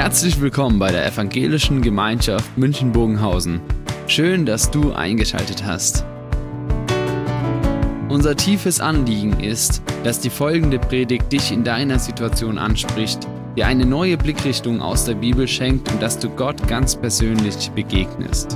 Herzlich willkommen bei der Evangelischen Gemeinschaft München-Bogenhausen. Schön, dass du eingeschaltet hast. Unser tiefes Anliegen ist, dass die folgende Predigt dich in deiner Situation anspricht, dir eine neue Blickrichtung aus der Bibel schenkt und dass du Gott ganz persönlich begegnest.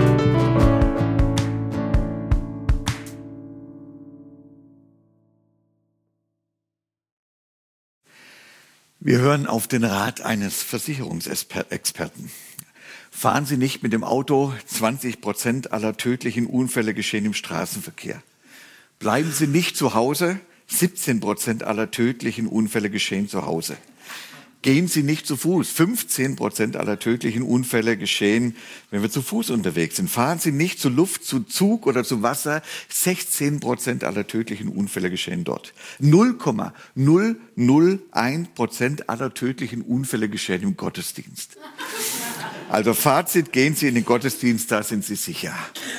Wir hören auf den Rat eines Versicherungsexperten. Fahren Sie nicht mit dem Auto, 20% aller tödlichen Unfälle geschehen im Straßenverkehr. Bleiben Sie nicht zu Hause, 17% aller tödlichen Unfälle geschehen zu Hause. Gehen Sie nicht zu Fuß, 15% aller tödlichen Unfälle geschehen, wenn wir zu Fuß unterwegs sind. Fahren Sie nicht zu Luft, zu Zug oder zu Wasser, 16% aller tödlichen Unfälle geschehen dort. 0,001% aller tödlichen Unfälle geschehen im Gottesdienst. Also Fazit, gehen Sie in den Gottesdienst, da sind Sie sicher.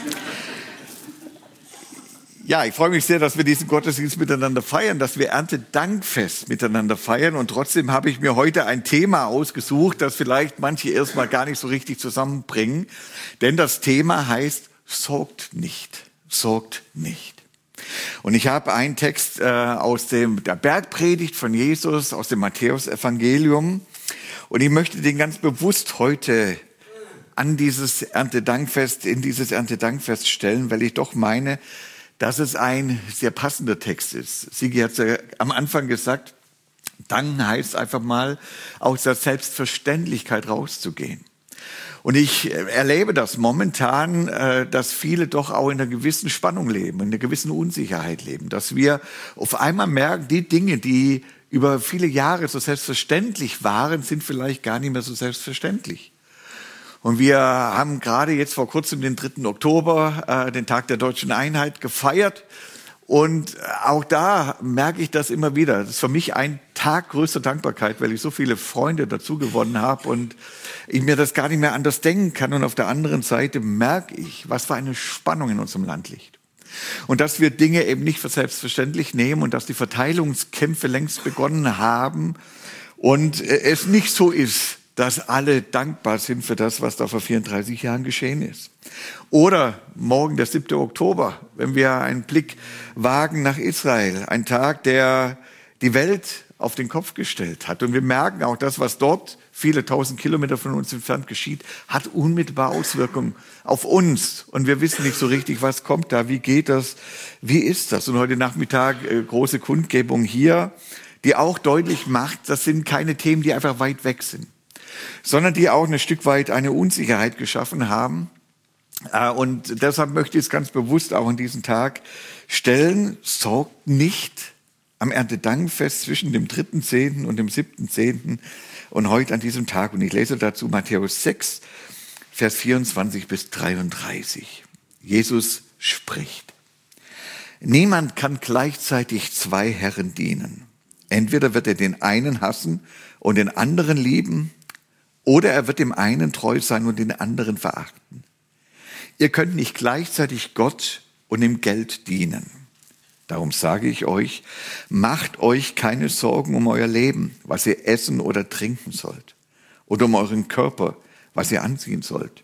Ja, ich freue mich sehr, dass wir diesen Gottesdienst miteinander feiern, dass wir Erntedankfest miteinander feiern. Und trotzdem habe ich mir heute ein Thema ausgesucht, das vielleicht manche erstmal gar nicht so richtig zusammenbringen. Denn das Thema heißt, sorgt nicht, sorgt nicht. Und ich habe einen Text aus der Bergpredigt von Jesus, aus dem Matthäus-Evangelium. Und ich möchte den ganz bewusst heute in dieses Erntedankfest stellen, weil ich doch meine, dass es ein sehr passender Text ist. Sigi hat es ja am Anfang gesagt, danken heißt einfach mal, aus der Selbstverständlichkeit rauszugehen. Und ich erlebe das momentan, dass viele doch auch in einer gewissen Spannung leben, in einer gewissen Unsicherheit leben. Dass wir auf einmal merken, die Dinge, die über viele Jahre so selbstverständlich waren, sind vielleicht gar nicht mehr so selbstverständlich. Und wir haben gerade jetzt vor kurzem den 3. Oktober, den Tag der Deutschen Einheit, gefeiert. Und auch da merke ich das immer wieder. Das ist für mich ein Tag größter Dankbarkeit, weil ich so viele Freunde dazu gewonnen habe und ich mir das gar nicht mehr anders denken kann. Und auf der anderen Seite merke ich, was für eine Spannung in unserem Land liegt. Und dass wir Dinge eben nicht für selbstverständlich nehmen und dass die Verteilungskämpfe längst begonnen haben und es nicht so ist, dass alle dankbar sind für das, was da vor 34 Jahren geschehen ist. Oder morgen, der 7. Oktober, wenn wir einen Blick wagen nach Israel, ein Tag, der die Welt auf den Kopf gestellt hat. Und wir merken auch, das, was dort viele tausend Kilometer von uns entfernt geschieht, hat unmittelbar Auswirkungen auf uns. Und wir wissen nicht so richtig, was kommt da, wie geht das, wie ist das? Und heute Nachmittag große Kundgebung hier, die auch deutlich macht, das sind keine Themen, die einfach weit weg sind, sondern die auch ein Stück weit eine Unsicherheit geschaffen haben. Und deshalb möchte ich es ganz bewusst auch an diesen Tag stellen, sorgt nicht am Erntedankfest zwischen dem 3.10. und dem 7.10. und heute an diesem Tag. Und ich lese dazu Matthäus 6, Vers 24 bis 33. Jesus spricht: Niemand kann gleichzeitig zwei Herren dienen. Entweder wird er den einen hassen und den anderen lieben, oder er wird dem einen treu sein und den anderen verachten. Ihr könnt nicht gleichzeitig Gott und dem Geld dienen. Darum sage ich euch, macht euch keine Sorgen um euer Leben, was ihr essen oder trinken sollt, oder um euren Körper, was ihr anziehen sollt.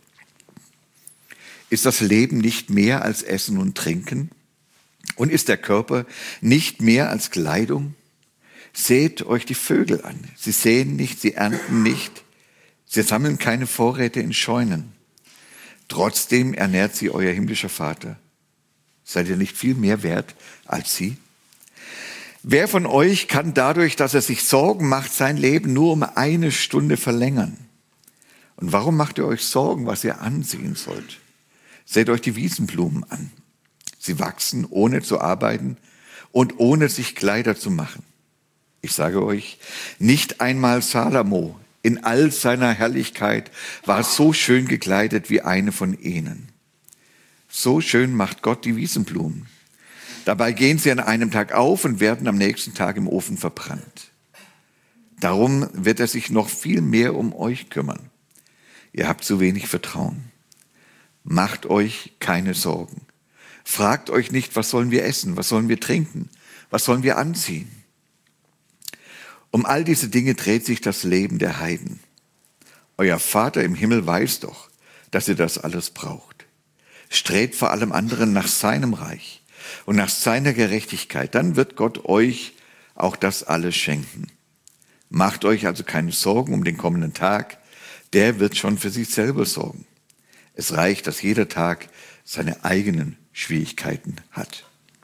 Ist das Leben nicht mehr als Essen und Trinken? Und ist der Körper nicht mehr als Kleidung? Seht euch die Vögel an. Sie säen nicht, sie ernten nicht. Sie sammeln keine Vorräte in Scheunen. Trotzdem ernährt sie euer himmlischer Vater. Seid ihr nicht viel mehr wert als sie? Wer von euch kann dadurch, dass er sich Sorgen macht, sein Leben nur um 1 Stunde verlängern? Und warum macht ihr euch Sorgen, was ihr ansehen sollt? Seht euch die Wiesenblumen an. Sie wachsen, ohne zu arbeiten und ohne sich Kleider zu machen. Ich sage euch, nicht einmal Salomo in all seiner Herrlichkeit war so schön gekleidet wie eine von ihnen. So schön macht Gott die Wiesenblumen. Dabei gehen sie an einem Tag auf und werden am nächsten Tag im Ofen verbrannt. Darum wird er sich noch viel mehr um euch kümmern. Ihr habt zu wenig Vertrauen. Macht euch keine Sorgen. Fragt euch nicht, was sollen wir essen, was sollen wir trinken, was sollen wir anziehen. Um all diese Dinge dreht sich das Leben der Heiden. Euer Vater im Himmel weiß doch, dass ihr das alles braucht. Strebt vor allem anderen nach seinem Reich und nach seiner Gerechtigkeit. Dann wird Gott euch auch das alles schenken. Macht euch also keine Sorgen um den kommenden Tag. Der wird schon für sich selber sorgen. Es reicht, dass jeder Tag seine eigenen Schwierigkeiten hat.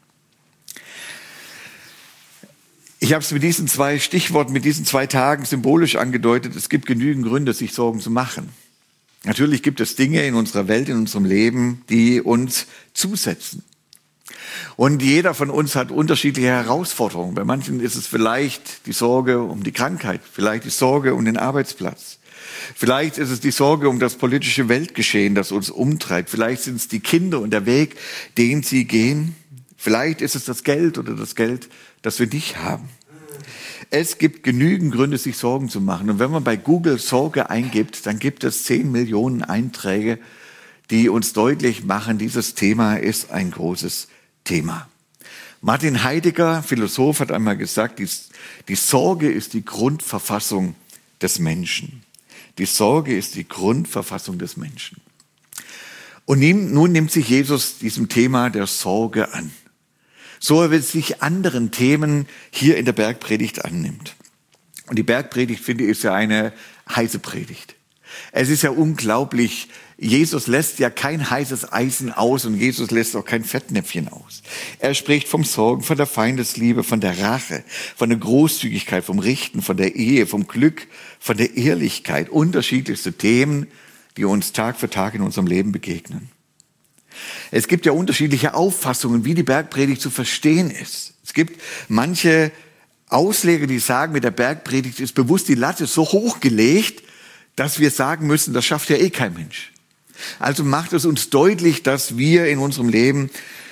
Ich habe es mit diesen 2 Stichworten, mit diesen 2 Tagen symbolisch angedeutet. Es gibt genügend Gründe, sich Sorgen zu machen. Natürlich gibt es Dinge in unserer Welt, in unserem Leben, die uns zusetzen. Und jeder von uns hat unterschiedliche Herausforderungen. Bei manchen ist es vielleicht die Sorge um die Krankheit, vielleicht die Sorge um den Arbeitsplatz. Vielleicht ist es die Sorge um das politische Weltgeschehen, das uns umtreibt. Vielleicht sind es die Kinder und der Weg, den sie gehen. Vielleicht ist es das Geld oder das Geld, das wir nicht haben. Es gibt genügend Gründe, sich Sorgen zu machen. Und wenn man bei Google Sorge eingibt, dann gibt es 10 Millionen Einträge, die uns deutlich machen, dieses Thema ist ein großes Thema. Martin Heidegger, Philosoph, hat einmal gesagt, die Sorge ist die Grundverfassung des Menschen. Die Sorge ist die Grundverfassung des Menschen. Und nun nimmt sich Jesus diesem Thema der Sorge an. So er sich anderen Themen hier in der Bergpredigt annimmt. Und die Bergpredigt, finde ich, ist ja eine heiße Predigt. Es ist ja unglaublich, Jesus lässt ja kein heißes Eisen aus und Jesus lässt auch kein Fettnäpfchen aus. Er spricht vom Sorgen, von der Feindesliebe, von der Rache, von der Großzügigkeit, vom Richten, von der Ehe, vom Glück, von der Ehrlichkeit. Unterschiedlichste Themen, die uns Tag für Tag in unserem Leben begegnen. Es gibt ja unterschiedliche Auffassungen, wie die Bergpredigt zu verstehen ist. Es gibt manche Ausleger, die sagen, mit der Bergpredigt ist bewusst die Latte so hochgelegt, dass wir sagen müssen, das schafft ja eh kein Mensch. Also macht es uns deutlich, dass wir in unserem Leben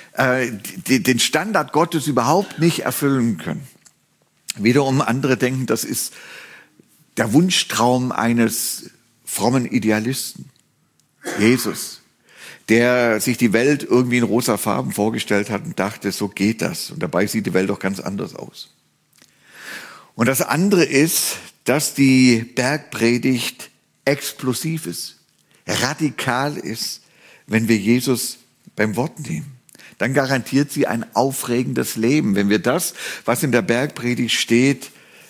den Standard Gottes überhaupt nicht erfüllen können. Wiederum andere denken, das ist der Wunschtraum eines frommen Idealisten. Jesus, der sich die Welt irgendwie in rosa Farben vorgestellt hat und dachte, so geht das. Und dabei sieht die Welt doch ganz anders aus. Und das andere ist, dass die Bergpredigt explosiv ist, radikal ist, wenn wir Jesus beim Wort nehmen. Dann garantiert sie ein aufregendes Leben, wenn wir das, was in der Bergpredigt steht,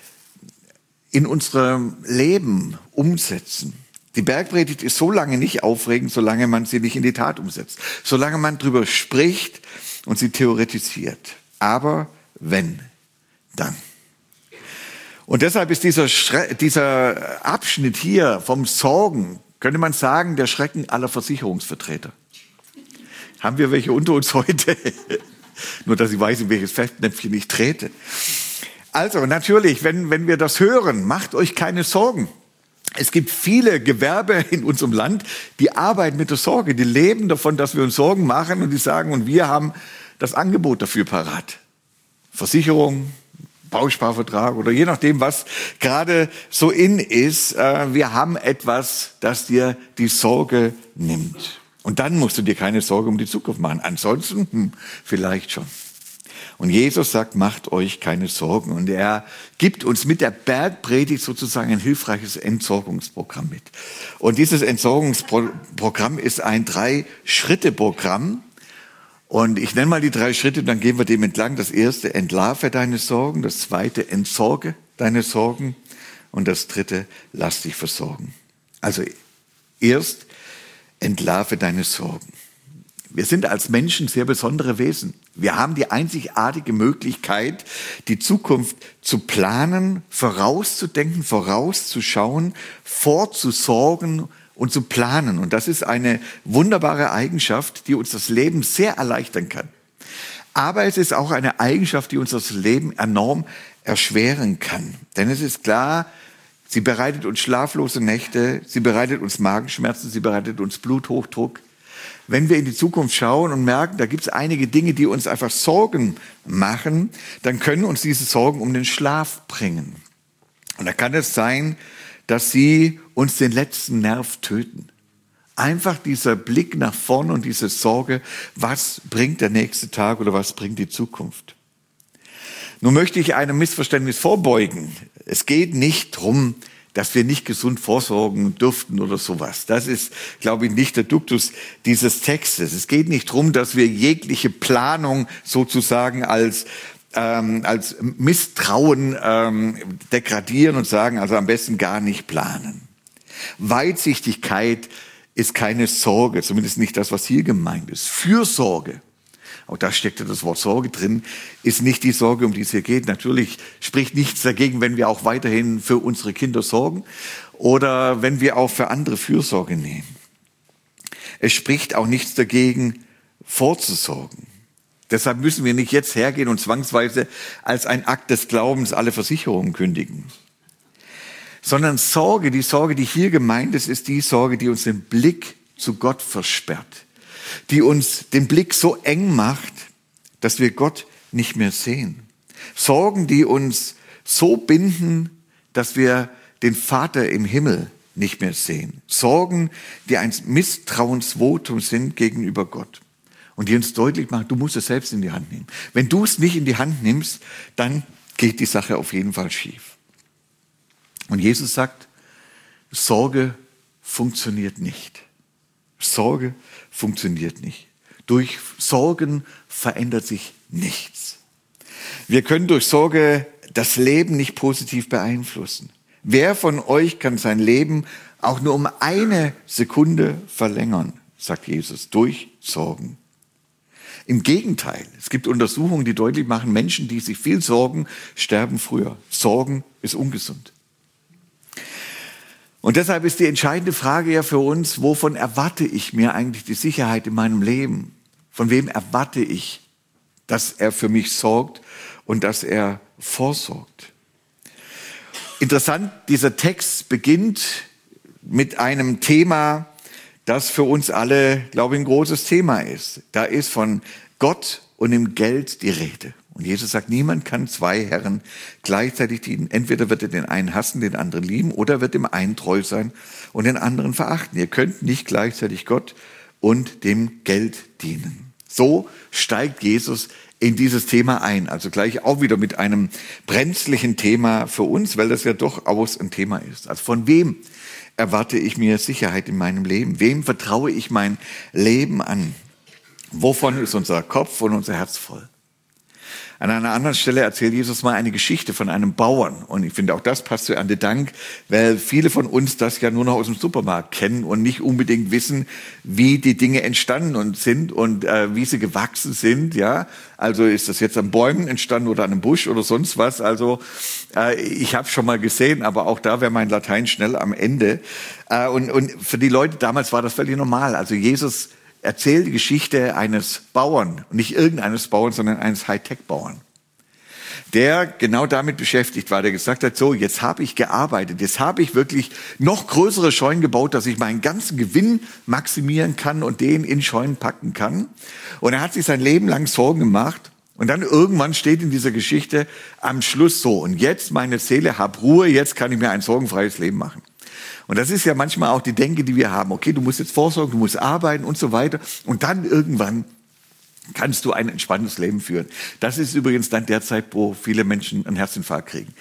in unserem Leben umsetzen. Die Bergpredigt ist so lange nicht aufregend, solange man sie nicht in die Tat umsetzt. Solange man drüber spricht und sie theoretisiert. Aber wenn, dann. Und deshalb ist dieser Abschnitt hier vom Sorgen, könnte man sagen, der Schrecken aller Versicherungsvertreter. Haben wir welche unter uns heute? Nur, dass ich weiß, in welches Fettnäpfchen ich trete. Also natürlich, wenn wir das hören, macht euch keine Sorgen. Es gibt viele Gewerbe in unserem Land, die arbeiten mit der Sorge, die leben davon, dass wir uns Sorgen machen und die sagen, und wir haben das Angebot dafür parat. Versicherung, Bausparvertrag oder je nachdem, was gerade so in ist. Wir haben etwas, das dir die Sorge nimmt. Und dann musst du dir keine Sorge um die Zukunft machen. Ansonsten vielleicht schon. Und Jesus sagt, macht euch keine Sorgen. Und er gibt uns mit der Bergpredigt sozusagen ein hilfreiches Entsorgungsprogramm mit. Und dieses Entsorgungsprogramm ist ein 3-Schritte-Programm. Und ich nenne mal die 3 Schritte, dann gehen wir dem entlang. Das erste, entlarve deine Sorgen. Das zweite, entsorge deine Sorgen. Und das dritte, lass dich versorgen. Also erst, entlarve deine Sorgen. Wir sind als Menschen sehr besondere Wesen. Wir haben die einzigartige Möglichkeit, die Zukunft zu planen, vorauszudenken, vorauszuschauen, vorzusorgen und zu planen. Und das ist eine wunderbare Eigenschaft, die uns das Leben sehr erleichtern kann. Aber es ist auch eine Eigenschaft, die uns das Leben enorm erschweren kann. Denn es ist klar, sie bereitet uns schlaflose Nächte, sie bereitet uns Magenschmerzen, sie bereitet uns Bluthochdruck. Wenn wir in die Zukunft schauen und merken, da gibt es einige Dinge, die uns einfach Sorgen machen, dann können uns diese Sorgen um den Schlaf bringen. Und da kann es sein, dass sie uns den letzten Nerv töten. Einfach dieser Blick nach vorne und diese Sorge, was bringt der nächste Tag oder was bringt die Zukunft? Nun möchte ich einem Missverständnis vorbeugen. Es geht nicht darum, dass wir nicht gesund vorsorgen dürften oder sowas. Das ist, glaube ich, nicht der Duktus dieses Textes. Es geht nicht darum, dass wir jegliche Planung sozusagen als Misstrauen degradieren und sagen, also am besten gar nicht planen. Weitsichtigkeit ist keine Sorge, zumindest nicht das, was hier gemeint ist. Fürsorge, auch da steckt ja das Wort Sorge drin, ist nicht die Sorge, um die es hier geht. Natürlich spricht nichts dagegen, wenn wir auch weiterhin für unsere Kinder sorgen oder wenn wir auch für andere Fürsorge nehmen. Es spricht auch nichts dagegen, vorzusorgen. Deshalb müssen wir nicht jetzt hergehen und zwangsweise als ein Akt des Glaubens alle Versicherungen kündigen. Sondern Sorge, die hier gemeint ist, ist die Sorge, die uns den Blick zu Gott versperrt, die uns den Blick so eng macht, dass wir Gott nicht mehr sehen. Sorgen, die uns so binden, dass wir den Vater im Himmel nicht mehr sehen. Sorgen, die ein Misstrauensvotum sind gegenüber Gott und die uns deutlich machen, du musst es selbst in die Hand nehmen. Wenn du es nicht in die Hand nimmst, dann geht die Sache auf jeden Fall schief. Und Jesus sagt, Sorge funktioniert nicht. Sorge funktioniert nicht. Durch Sorgen verändert sich nichts. Wir können durch Sorge das Leben nicht positiv beeinflussen. Wer von euch kann sein Leben auch nur um eine Sekunde verlängern, sagt Jesus, durch Sorgen? Im Gegenteil, es gibt Untersuchungen, die deutlich machen, Menschen, die sich viel sorgen, sterben früher. Sorgen ist ungesund. Und deshalb ist die entscheidende Frage ja für uns, wovon erwarte ich mir eigentlich die Sicherheit in meinem Leben? Von wem erwarte ich, dass er für mich sorgt und dass er vorsorgt? Interessant, dieser Text beginnt mit einem Thema, das für uns alle, glaube ich, ein großes Thema ist. Da ist von Gott und dem Geld die Rede. Und Jesus sagt, niemand kann zwei Herren gleichzeitig dienen. Entweder wird er den einen hassen, den anderen lieben, oder wird dem einen treu sein und den anderen verachten. Ihr könnt nicht gleichzeitig Gott und dem Geld dienen. So steigt Jesus in dieses Thema ein. Also gleich auch wieder mit einem brenzlichen Thema für uns, weil das ja doch auch ein Thema ist. Also von wem erwarte ich mir Sicherheit in meinem Leben? Wem vertraue ich mein Leben an? Wovon ist unser Kopf und unser Herz voll? An einer anderen Stelle erzählt Jesus mal eine Geschichte von einem Bauern. Und ich finde, auch das passt zu Erntedank, weil viele von uns das ja nur noch aus dem Supermarkt kennen und nicht unbedingt wissen, wie die Dinge entstanden sind und wie sie gewachsen sind. Ja, also ist das jetzt an Bäumen entstanden oder an einem Busch oder sonst was. Also ich habe schon mal gesehen, aber auch da wäre mein Latein schnell am Ende. Und für die Leute damals war das völlig normal. Also Jesus erzählt die Geschichte eines Bauern, nicht irgendeines Bauern, sondern eines Hightech-Bauern, der genau damit beschäftigt war, der gesagt hat, so, jetzt habe ich gearbeitet, jetzt habe ich wirklich noch größere Scheunen gebaut, dass ich meinen ganzen Gewinn maximieren kann und den in Scheunen packen kann. Und er hat sich sein Leben lang Sorgen gemacht. Und dann irgendwann steht in dieser Geschichte am Schluss so, und jetzt meine Seele, hab Ruhe, jetzt kann ich mir ein sorgenfreies Leben machen. Und das ist ja manchmal auch die Denke, die wir haben. Okay, du musst jetzt vorsorgen, du musst arbeiten und so weiter. Und dann irgendwann kannst du ein entspanntes Leben führen. Das ist übrigens dann der Zeit, wo viele Menschen einen Herzinfarkt kriegen.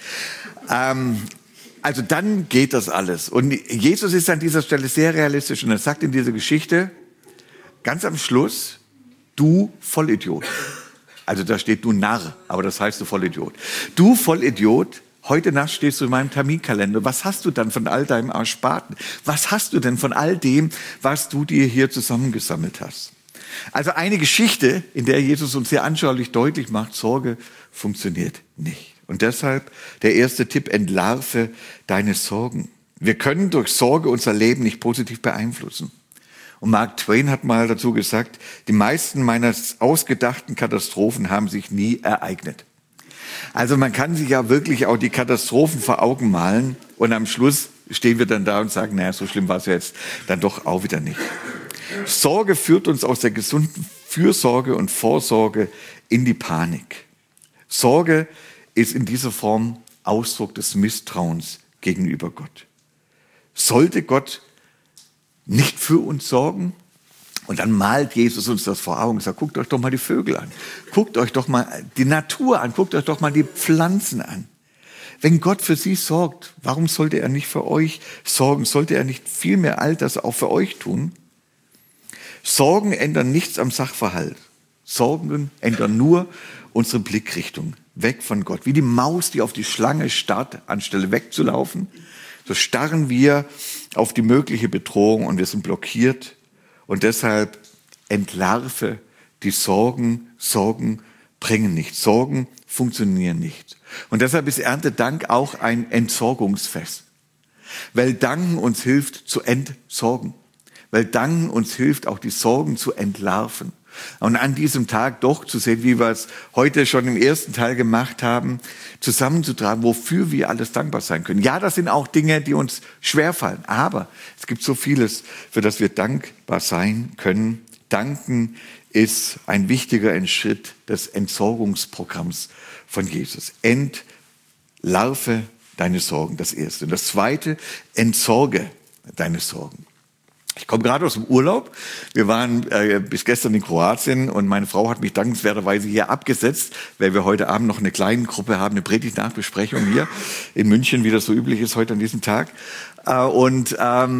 Also dann geht das alles. Und Jesus ist an dieser Stelle sehr realistisch. Und er sagt in dieser Geschichte, ganz am Schluss, du Vollidiot. Also da steht du Narr, aber das heißt du Vollidiot. Du Vollidiot. Heute Nacht stehst du in meinem Terminkalender. Was hast du dann von all deinem Ersparten? Was hast du denn von all dem, was du dir hier zusammengesammelt hast? Also eine Geschichte, in der Jesus uns sehr anschaulich deutlich macht, Sorge funktioniert nicht. Und deshalb der erste Tipp, entlarve deine Sorgen. Wir können durch Sorge unser Leben nicht positiv beeinflussen. Und Mark Twain hat mal dazu gesagt, die meisten meiner ausgedachten Katastrophen haben sich nie ereignet. Also man kann sich ja wirklich auch die Katastrophen vor Augen malen und am Schluss stehen wir dann da und sagen, naja, so schlimm war es ja jetzt dann doch auch wieder nicht. Sorge führt uns aus der gesunden Fürsorge und Vorsorge in die Panik. Sorge ist in dieser Form Ausdruck des Misstrauens gegenüber Gott. Sollte Gott nicht für uns sorgen? Und dann malt Jesus uns das vor Augen und sagt, guckt euch doch mal die Vögel an. Guckt euch doch mal die Natur an. Guckt euch doch mal die Pflanzen an. Wenn Gott für sie sorgt, warum sollte er nicht für euch sorgen? Sollte er nicht viel mehr all das auch für euch tun? Sorgen ändern nichts am Sachverhalt. Sorgen ändern nur unsere Blickrichtung, weg von Gott. Wie die Maus, die auf die Schlange starrt, anstelle wegzulaufen, so starren wir auf die mögliche Bedrohung und wir sind blockiert. Und deshalb entlarve die Sorgen. Sorgen bringen nichts. Sorgen funktionieren nicht. Und deshalb ist Erntedank auch ein Entsorgungsfest. Weil Danken uns hilft zu entsorgen. Weil Danken uns hilft, auch die Sorgen zu entlarven. Und an diesem Tag doch zu sehen, wie wir es heute schon im ersten Teil gemacht haben, zusammenzutragen, wofür wir alles dankbar sein können. Ja, das sind auch Dinge, die uns schwerfallen. Aber es gibt so vieles, für das wir dankbar sein können. Danken ist ein wichtiger Schritt des Entsorgungsprogramms von Jesus. Entlarve deine Sorgen, das Erste. Und das Zweite, entsorge deine Sorgen. Ich komme gerade aus dem Urlaub. Wir waren bis gestern in Kroatien und meine Frau hat mich dankenswerterweise hier abgesetzt, weil wir heute Abend noch eine kleine Gruppe haben, eine Predigt-Nachbesprechung hier in München, wie das so üblich ist heute an diesem Tag. Und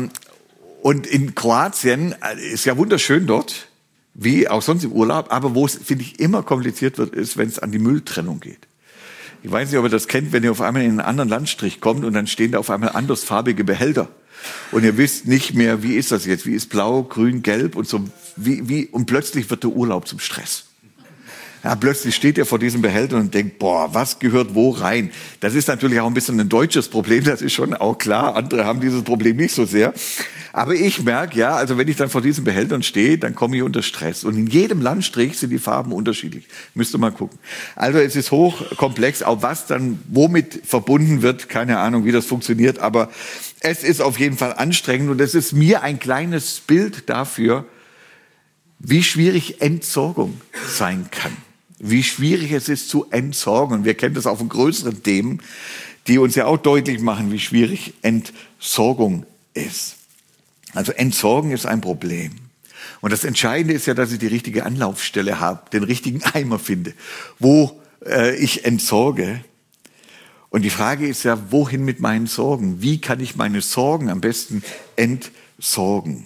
in Kroatien ist ja wunderschön dort, wie auch sonst im Urlaub, aber wo es, finde ich, immer kompliziert wird, ist, wenn es an die Mülltrennung geht. Ich weiß nicht, ob ihr das kennt, wenn ihr auf einmal in einen anderen Landstrich kommt und dann stehen da auf einmal andersfarbige Behälter. Und ihr wisst nicht mehr, wie ist das jetzt? Wie ist blau, grün, gelb und so? Und plötzlich wird der Urlaub zum Stress. Ja, plötzlich steht ihr vor diesem Behälter und denkt, boah, was gehört wo rein? Das ist natürlich auch ein bisschen ein deutsches Problem, das ist schon auch klar. Andere haben dieses Problem nicht so sehr. Aber ich merke, ja, also wenn ich dann vor diesen Behältern stehe, dann komme ich unter Stress. Und in jedem Landstrich sind die Farben unterschiedlich. Müsst ihr mal gucken. Also es ist hochkomplex, auch was dann womit verbunden wird. Keine Ahnung, wie das funktioniert, aber es ist auf jeden Fall anstrengend. Und es ist mir ein kleines Bild dafür, wie schwierig Entsorgung sein kann. Wie schwierig es ist zu entsorgen. Und wir kennen das auch von größeren Themen, die uns ja auch deutlich machen, wie schwierig Entsorgung ist. Also Entsorgen ist ein Problem. Und das Entscheidende ist ja, dass ich die richtige Anlaufstelle habe, den richtigen Eimer finde, wo ich entsorge. Und die Frage ist ja, wohin mit meinen Sorgen? Wie kann ich meine Sorgen am besten entsorgen?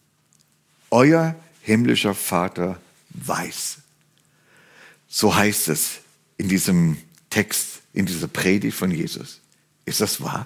Euer himmlischer Vater weiß. So heißt es in diesem Text, in dieser Predigt von Jesus. Ist das wahr?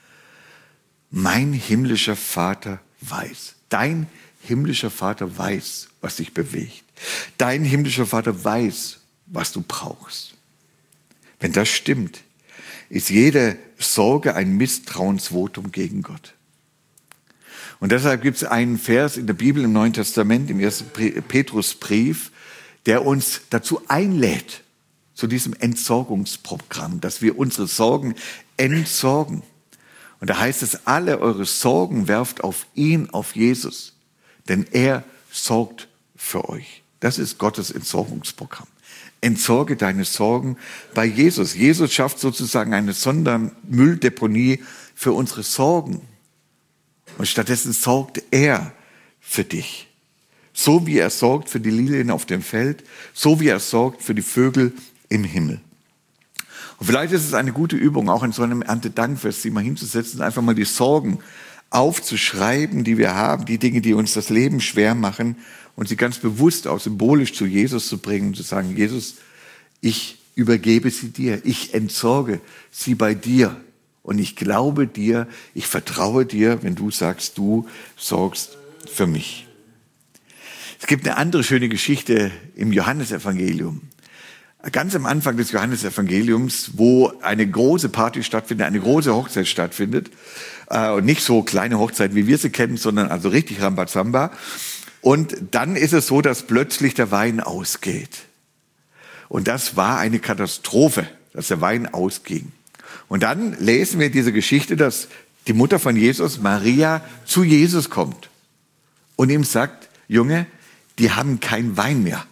Mein himmlischer Vater weiß. Dein himmlischer Vater weiß, was dich bewegt. Dein himmlischer Vater weiß, was du brauchst. Wenn das stimmt, ist jede Sorge ein Misstrauensvotum gegen Gott. Und deshalb gibt es einen Vers in der Bibel im Neuen Testament, im 1. Petrusbrief, der uns dazu einlädt, zu diesem Entsorgungsprogramm, dass wir unsere Sorgen entsorgen. Und da heißt es, alle eure Sorgen werft auf ihn, auf Jesus, denn er sorgt für euch. Das ist Gottes Entsorgungsprogramm. Entsorge deine Sorgen bei Jesus. Jesus schafft sozusagen eine Sondermülldeponie für unsere Sorgen. Und stattdessen sorgt er für dich. So wie er sorgt für die Lilien auf dem Feld, so wie er sorgt für die Vögel im Himmel. Und vielleicht ist es eine gute Übung, auch in so einem Erntedankfest, sich mal hinzusetzen, einfach mal die Sorgen aufzuschreiben, die wir haben, die Dinge, die uns das Leben schwer machen, und sie ganz bewusst auch symbolisch zu Jesus zu bringen und zu sagen, Jesus, ich übergebe sie dir, ich entsorge sie bei dir und ich glaube dir, ich vertraue dir, wenn du sagst, du sorgst für mich. Es gibt eine andere schöne Geschichte im Johannesevangelium. Ganz am Anfang des Johannesevangeliums, wo eine große Party stattfindet, eine große Hochzeit stattfindet. Und nicht so kleine Hochzeit, wie wir sie kennen, sondern also richtig Rambazamba. Und dann ist es so, dass plötzlich der Wein ausgeht. Und das war eine Katastrophe, dass der Wein ausging. Und dann lesen wir diese Geschichte, dass die Mutter von Jesus, Maria, zu Jesus kommt und ihm sagt, Junge, die haben keinen Wein mehr.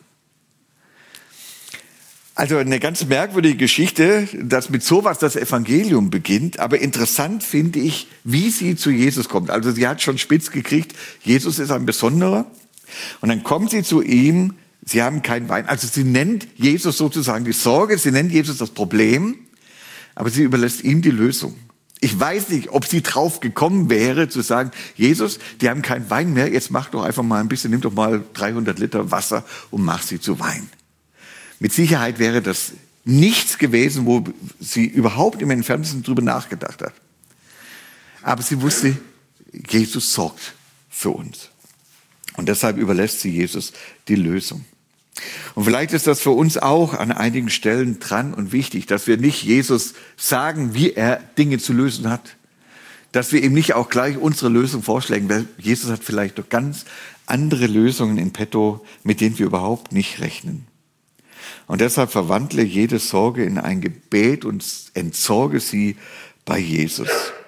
Also eine ganz merkwürdige Geschichte, dass mit sowas das Evangelium beginnt. Aber interessant finde ich, wie sie zu Jesus kommt. Also sie hat schon spitz gekriegt, Jesus ist ein Besonderer. Und dann kommt sie zu ihm, sie haben keinen Wein. Also sie nennt Jesus sozusagen die Sorge, sie nennt Jesus das Problem. aber sie überlässt ihm die Lösung. Ich weiß nicht, ob sie drauf gekommen wäre, zu sagen, Jesus, die haben keinen Wein mehr, jetzt mach doch einfach mal ein bisschen, nimm doch mal 300 Liter Wasser und mach sie zu Wein. Mit Sicherheit wäre das nichts gewesen, wo sie überhaupt im Entferntesten drüber nachgedacht hat. Aber sie wusste, Jesus sorgt für uns. Und deshalb überlässt sie Jesus die Lösung. Und vielleicht ist das für uns auch an einigen Stellen dran und wichtig, dass wir nicht Jesus sagen, wie er Dinge zu lösen hat. Dass wir ihm nicht auch gleich unsere Lösung vorschlagen, weil Jesus hat vielleicht doch ganz andere Lösungen in petto, mit denen wir überhaupt nicht rechnen. Und deshalb verwandle jede Sorge in ein Gebet und entsorge sie bei Jesus.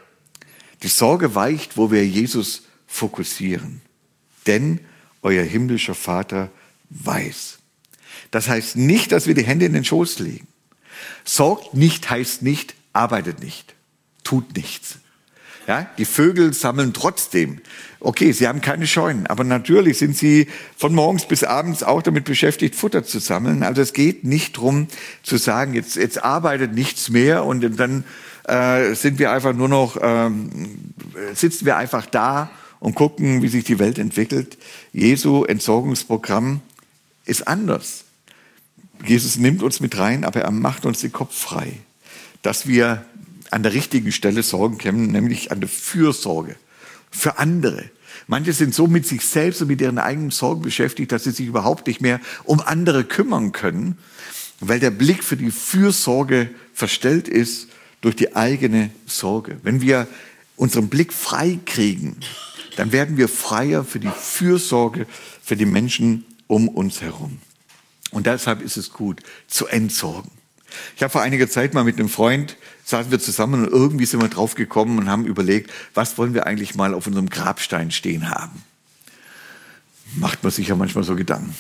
Die Sorge weicht, wo wir Jesus fokussieren. Denn euer himmlischer Vater weiß. Das heißt nicht, dass wir die Hände in den Schoß legen. Sorgt nicht heißt nicht, arbeitet nicht, tut nichts. Ja, die Vögel sammeln trotzdem. Okay, sie haben keine Scheunen, aber natürlich sind sie von morgens bis abends auch damit beschäftigt, Futter zu sammeln. Also es geht nicht darum zu sagen, jetzt arbeitet nichts mehr und dann sind wir einfach nur noch, sitzen wir einfach da und gucken, wie sich die Welt entwickelt. Jesu Entsorgungsprogramm ist anders. Jesus nimmt uns mit rein, aber er macht uns den Kopf frei, dass wir an der richtigen Stelle Sorgen kennen, nämlich an der Fürsorge für andere. Manche sind so mit sich selbst und mit ihren eigenen Sorgen beschäftigt, dass sie sich überhaupt nicht mehr um andere kümmern können, weil der Blick für die Fürsorge verstellt ist durch die eigene Sorge. Wenn wir unseren Blick frei kriegen, dann werden wir freier für die Fürsorge für die Menschen um uns herum. Und deshalb ist es gut, zu entsorgen. Ich habe vor einiger Zeit mal mit einem Freund, saßen wir zusammen und irgendwie sind wir drauf gekommen und haben überlegt, was wollen wir eigentlich mal auf unserem Grabstein stehen haben. Macht man sich ja manchmal so Gedanken.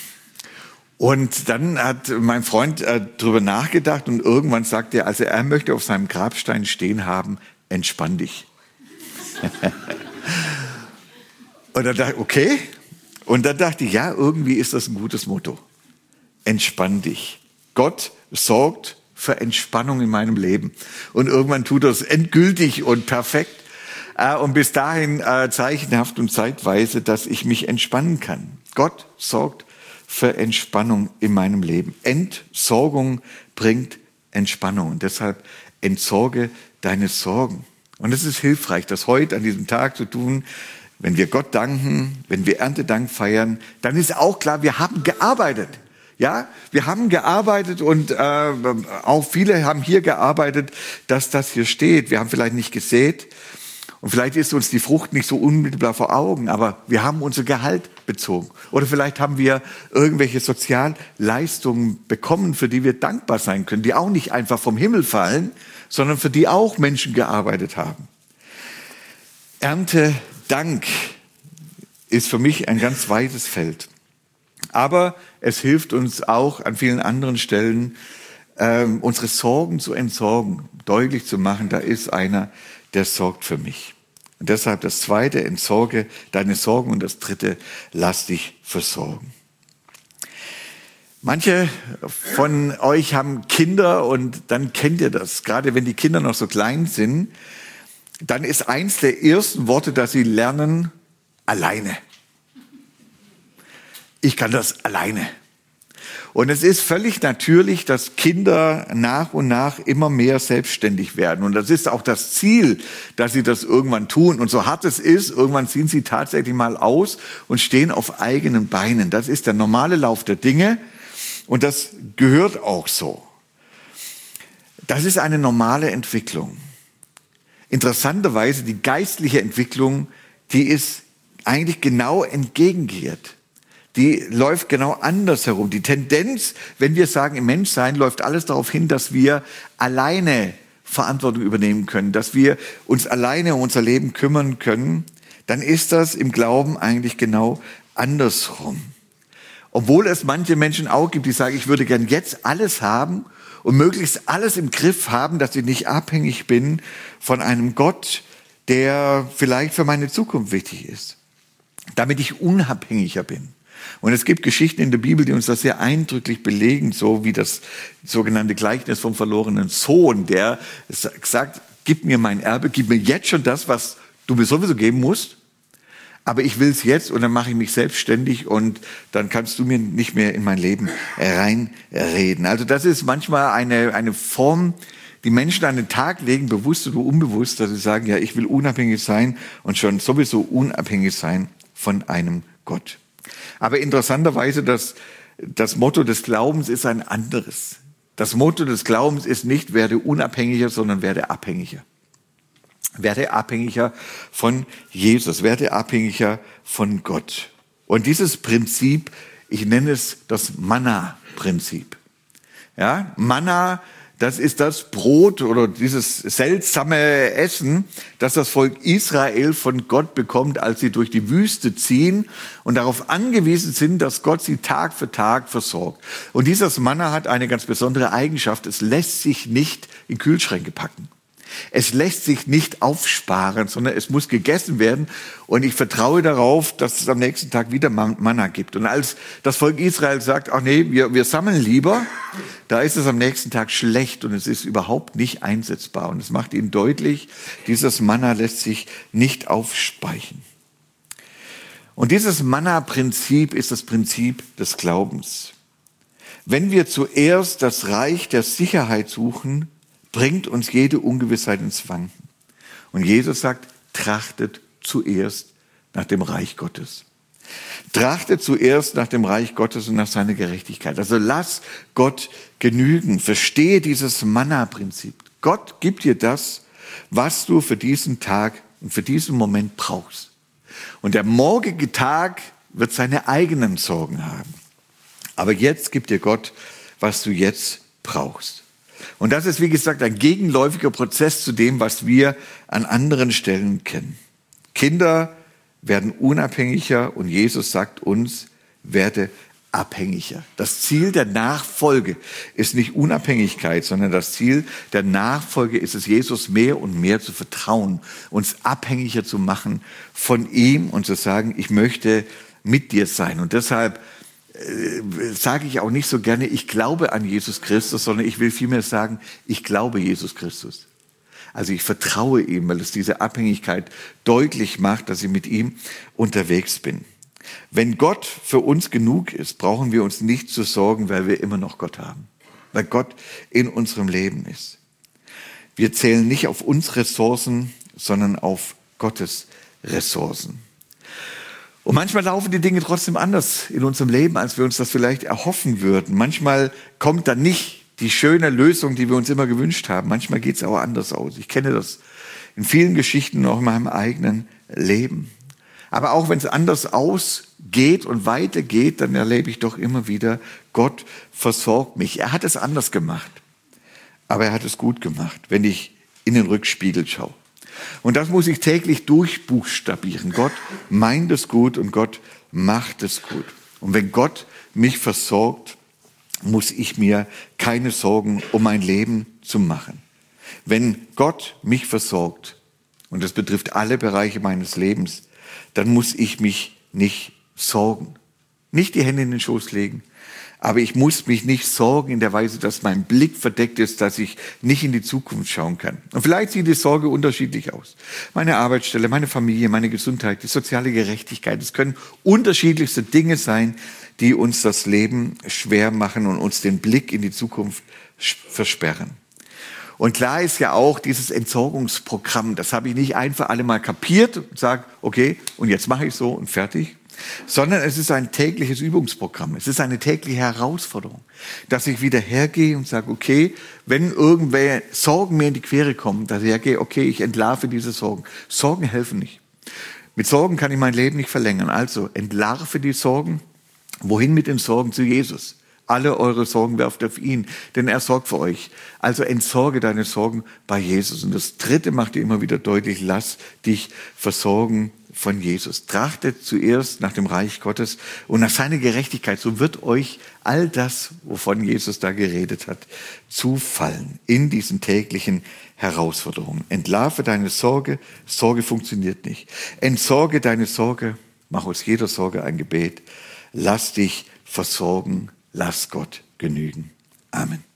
Und dann hat mein Freund drüber nachgedacht und irgendwann sagte er, also er möchte auf seinem Grabstein stehen haben, entspann dich. Und dann dachte ich, okay. Und dann dachte ich, ja, irgendwie ist das ein gutes Motto. Entspann dich. Gott sorgt für Entspannung in meinem Leben. Und irgendwann tut er es endgültig und perfekt. Und bis dahin zeichenhaft und zeitweise, dass ich mich entspannen kann. Gott sorgt für Entspannung in meinem Leben. Entsorgung bringt Entspannung. Und deshalb entsorge deine Sorgen. Und es ist hilfreich, das heute an diesem Tag zu tun. Wenn wir Gott danken, wenn wir Erntedank feiern, dann ist auch klar, wir haben gearbeitet. Ja, wir haben gearbeitet und auch viele haben hier gearbeitet, dass das hier steht. Wir haben vielleicht nicht gesät und vielleicht ist uns die Frucht nicht so unmittelbar vor Augen, aber wir haben unser Gehalt bezogen. Oder vielleicht haben wir irgendwelche Sozialleistungen bekommen, für die wir dankbar sein können, die auch nicht einfach vom Himmel fallen, sondern für die auch Menschen gearbeitet haben. Erntedank ist für mich ein ganz weites Feld. Aber es hilft uns auch an vielen anderen Stellen, unsere Sorgen zu entsorgen, deutlich zu machen, da ist einer, der sorgt für mich. Und deshalb das Zweite, entsorge deine Sorgen, und das Dritte, lass dich versorgen. Manche von euch haben Kinder und dann kennt ihr das. Gerade wenn die Kinder noch so klein sind, dann ist eins der ersten Worte, dass sie lernen, alleine. Ich kann das alleine. Und es ist völlig natürlich, dass Kinder nach und nach immer mehr selbstständig werden. Und das ist auch das Ziel, dass sie das irgendwann tun. Und so hart es ist, irgendwann ziehen sie tatsächlich mal aus und stehen auf eigenen Beinen. Das ist der normale Lauf der Dinge. Und das gehört auch so. Das ist eine normale Entwicklung. Interessanterweise, die geistliche Entwicklung, die ist eigentlich genau entgegengekehrt. Die läuft genau anders herum. Die Tendenz, wenn wir sagen, im Menschsein, läuft alles darauf hin, dass wir alleine Verantwortung übernehmen können, dass wir uns alleine um unser Leben kümmern können, dann ist das im Glauben eigentlich genau andersrum. Obwohl es manche Menschen auch gibt, die sagen, ich würde gern jetzt alles haben und möglichst alles im Griff haben, dass ich nicht abhängig bin von einem Gott, der vielleicht für meine Zukunft wichtig ist, damit ich unabhängiger bin. Und es gibt Geschichten in der Bibel, die uns das sehr eindrücklich belegen, so wie das sogenannte Gleichnis vom verlorenen Sohn, der sagt, gib mir mein Erbe, gib mir jetzt schon das, was du mir sowieso geben musst, aber ich will es jetzt und dann mache ich mich selbstständig und dann kannst du mir nicht mehr in mein Leben reinreden. Also das ist manchmal eine Form, die Menschen an den Tag legen, bewusst oder unbewusst, dass sie sagen, ja, ich will unabhängig sein und schon sowieso unabhängig sein von einem Gott. Aber interessanterweise, das Motto des Glaubens ist ein anderes. Das Motto des Glaubens ist nicht, werde unabhängiger, sondern werde abhängiger. Werde abhängiger von Jesus, werde abhängiger von Gott. Und dieses Prinzip, ich nenne es das Manna-Prinzip. Ja, Manna, das ist das Brot oder dieses seltsame Essen, das das Volk Israel von Gott bekommt, als sie durch die Wüste ziehen und darauf angewiesen sind, dass Gott sie Tag für Tag versorgt. Und dieses Manna hat eine ganz besondere Eigenschaft. Es lässt sich nicht in Kühlschränke packen. Es lässt sich nicht aufsparen, sondern es muss gegessen werden. Und ich vertraue darauf, dass es am nächsten Tag wieder Manna gibt. Und als das Volk Israel sagt, ach nee, wir sammeln lieber, da ist es am nächsten Tag schlecht und es ist überhaupt nicht einsetzbar. Und es macht ihnen deutlich, dieses Manna lässt sich nicht aufspeichern. Und dieses Manna-Prinzip ist das Prinzip des Glaubens. Wenn wir zuerst das Reich der Sicherheit suchen, bringt uns jede Ungewissheit ins Wanken. Und Jesus sagt, trachtet zuerst nach dem Reich Gottes. Trachtet zuerst nach dem Reich Gottes und nach seiner Gerechtigkeit. Also lass Gott genügen. Verstehe dieses Manna-Prinzip. Gott gibt dir das, was du für diesen Tag und für diesen Moment brauchst. Und der morgige Tag wird seine eigenen Sorgen haben. Aber jetzt gibt dir Gott, was du jetzt brauchst. Und das ist, wie gesagt, ein gegenläufiger Prozess zu dem, was wir an anderen Stellen kennen. Kinder werden unabhängiger und Jesus sagt uns, werde abhängiger. Das Ziel der Nachfolge ist nicht Unabhängigkeit, sondern das Ziel der Nachfolge ist es, Jesus mehr und mehr zu vertrauen, uns abhängiger zu machen von ihm und zu sagen, ich möchte mit dir sein. Und deshalb sage ich auch nicht so gerne, ich glaube an Jesus Christus, sondern ich will vielmehr sagen, ich glaube Jesus Christus. Also ich vertraue ihm, weil es diese Abhängigkeit deutlich macht, dass ich mit ihm unterwegs bin. Wenn Gott für uns genug ist, brauchen wir uns nicht zu sorgen, weil wir immer noch Gott haben, weil Gott in unserem Leben ist. Wir zählen nicht auf unsere Ressourcen, sondern auf Gottes Ressourcen. Und manchmal laufen die Dinge trotzdem anders in unserem Leben, als wir uns das vielleicht erhoffen würden. Manchmal kommt dann nicht die schöne Lösung, die wir uns immer gewünscht haben. Manchmal geht es aber anders aus. Ich kenne das in vielen Geschichten, auch in meinem eigenen Leben. Aber auch wenn es anders ausgeht und weitergeht, dann erlebe ich doch immer wieder, Gott versorgt mich. Er hat es anders gemacht, aber er hat es gut gemacht, wenn ich in den Rückspiegel schaue. Und das muss ich täglich durchbuchstabieren. Gott meint es gut und Gott macht es gut. Und wenn Gott mich versorgt, muss ich mir keine Sorgen um mein Leben zu machen. Wenn Gott mich versorgt, und das betrifft alle Bereiche meines Lebens, dann muss ich mich nicht sorgen. Nicht die Hände in den Schoß legen, aber ich muss mich nicht sorgen in der Weise, dass mein Blick verdeckt ist, dass ich nicht in die Zukunft schauen kann. Und vielleicht sieht die Sorge unterschiedlich aus. Meine Arbeitsstelle, meine Familie, meine Gesundheit, die soziale Gerechtigkeit. Es können unterschiedlichste Dinge sein, die uns das Leben schwer machen und uns den Blick in die Zukunft versperren. Und klar ist ja auch dieses Entsorgungsprogramm, das habe ich nicht ein für alle Mal kapiert und sage, okay, und jetzt mache ich so und fertig. Sondern es ist ein tägliches Übungsprogramm. Es ist eine tägliche Herausforderung, dass ich wieder hergehe und sage, okay, wenn irgendwelche Sorgen mir in die Quere kommen, dass ich hergehe, okay, ich entlarve diese Sorgen. Sorgen helfen nicht. Mit Sorgen kann ich mein Leben nicht verlängern. Also entlarve die Sorgen. Wohin mit den Sorgen? Zu Jesus. Alle eure Sorgen werft auf ihn, denn er sorgt für euch. Also entsorge deine Sorgen bei Jesus. Und das Dritte macht dir immer wieder deutlich, lass dich versorgen von Jesus. Trachtet zuerst nach dem Reich Gottes und nach seiner Gerechtigkeit. So wird euch all das, wovon Jesus da geredet hat, zufallen in diesen täglichen Herausforderungen. Entlarve deine Sorge. Sorge funktioniert nicht. Entsorge deine Sorge. Mach aus jeder Sorge ein Gebet. lass dich versorgen, lass Gott genügen. Amen.